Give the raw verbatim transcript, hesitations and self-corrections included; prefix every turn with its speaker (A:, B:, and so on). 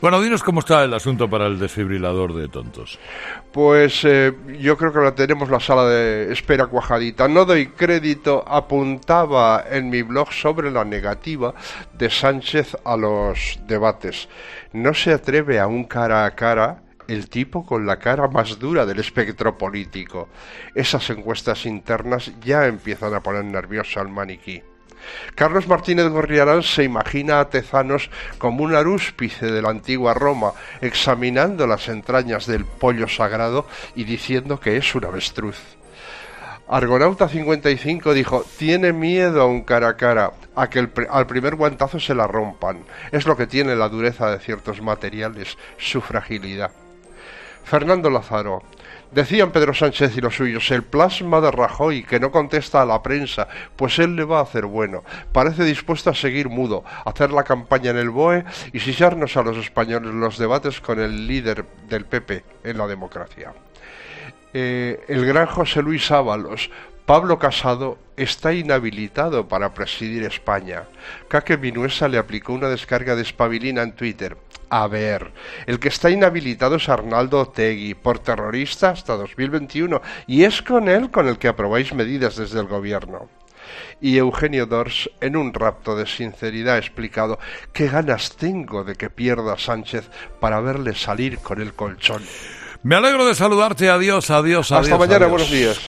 A: Bueno, dinos cómo está el asunto para el desfibrilador de tontos.
B: Pues eh, yo creo que la tenemos la sala de espera cuajadita. No doy crédito, apuntaba en mi blog sobre la negativa de Sánchez a los debates. No se atreve a un cara a cara el tipo con la cara más dura del espectro político. Esas encuestas internas ya empiezan a poner nervioso al maniquí. Carlos Martínez Gorriarán se imagina a Tezanos como un arúspice de la antigua Roma, examinando las entrañas del pollo sagrado y diciendo que es un avestruz. Argonauta cincuenta y cinco dijo: tiene miedo a un cara a cara, a que el pr- al primer guantazo se la rompan. Es lo que tiene la dureza de ciertos materiales, su fragilidad. Fernando Lázaro: decían Pedro Sánchez y los suyos, el plasma de Rajoy, que no contesta a la prensa, pues él le va a hacer bueno. Parece dispuesto a seguir mudo, hacer la campaña en el B O E y sillarnos a los españoles los debates con el líder del P P en la democracia. Eh, el gran José Luis Ábalos: Pablo Casado está inhabilitado para presidir España. Caque Minuesa le aplicó una descarga de espabilina en Twitter. A ver, el que está inhabilitado es Arnaldo Otegi, por terrorista hasta dos mil veintiuno, y es con él con el que aprobáis medidas desde el gobierno. Y Eugenio Dors, en un rapto de sinceridad, ha explicado: qué ganas tengo de que pierda Sánchez para verle salir con el colchón.
A: Me alegro de saludarte, adiós, adiós, adiós.
B: Hasta mañana,
A: adiós.
B: buenos días.